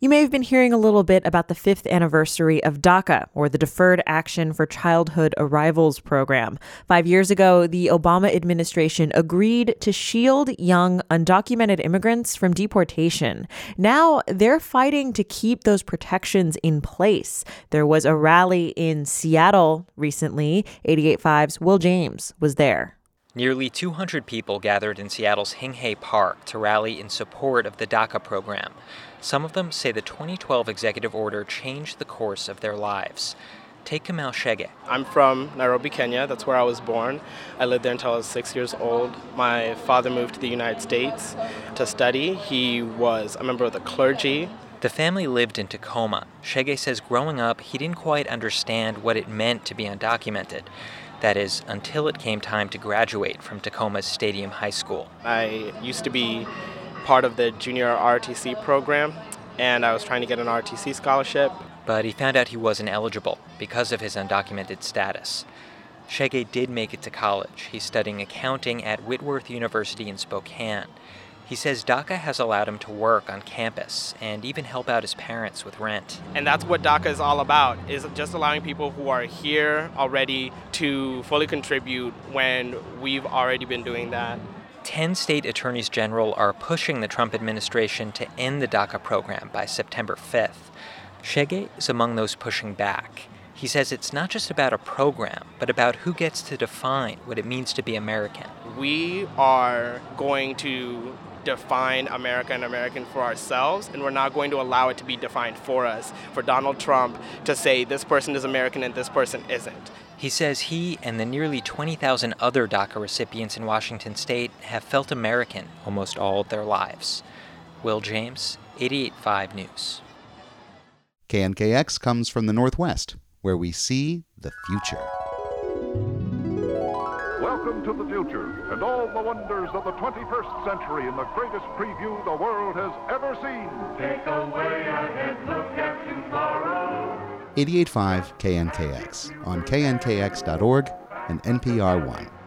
You may have been hearing a little bit about the 5th anniversary of DACA, or the Deferred Action for Childhood Arrivals program. 5 years ago, the Obama administration agreed to shield young, undocumented immigrants from deportation. Now, they're fighting to keep those protections in place. There was a rally in Seattle recently. 88.5's Will James was there. Nearly 200 people gathered in Seattle's Hing Hay Park to rally in support of the DACA program. Some of them say the 2012 executive order changed the course of their lives. Take Kamau Chege. I'm from Nairobi, Kenya. That's where I was born. I lived there until I was 6 years old. My father moved to the United States to study. He was a member of the clergy. The family lived in Tacoma. Chege says growing up, he didn't quite understand what it meant to be undocumented. That is, until it came time to graduate from Tacoma's Stadium High School. I used to be part of the junior ROTC program, and I was trying to get an ROTC scholarship. But he found out he wasn't eligible because of his undocumented status. Chege did make it to college. He's studying accounting at Whitworth University in Spokane. He says DACA has allowed him to work on campus and even help out his parents with rent. And that's what DACA is all about, is just allowing people who are here already to fully contribute when we've already been doing that. 10 state attorneys general are pushing the Trump administration to end the DACA program by September 5th. Chege is among those pushing back. He says it's not just about a program, but about who gets to define what it means to be American. We are going to define America and American for ourselves, and we're not going to allow it to be defined for us, for Donald Trump to say this person is American and this person isn't. He says he and the nearly 20,000 other DACA recipients in Washington state have felt American almost all of their lives. Will James, 88.5 News. KNKX comes from the Northwest, where we see the future. Welcome to the future and all the wonders of the 21st century in the greatest preview the world has ever seen. Take a way ahead, look at tomorrow. 88.5 KNKX on knkx.org and NPR One.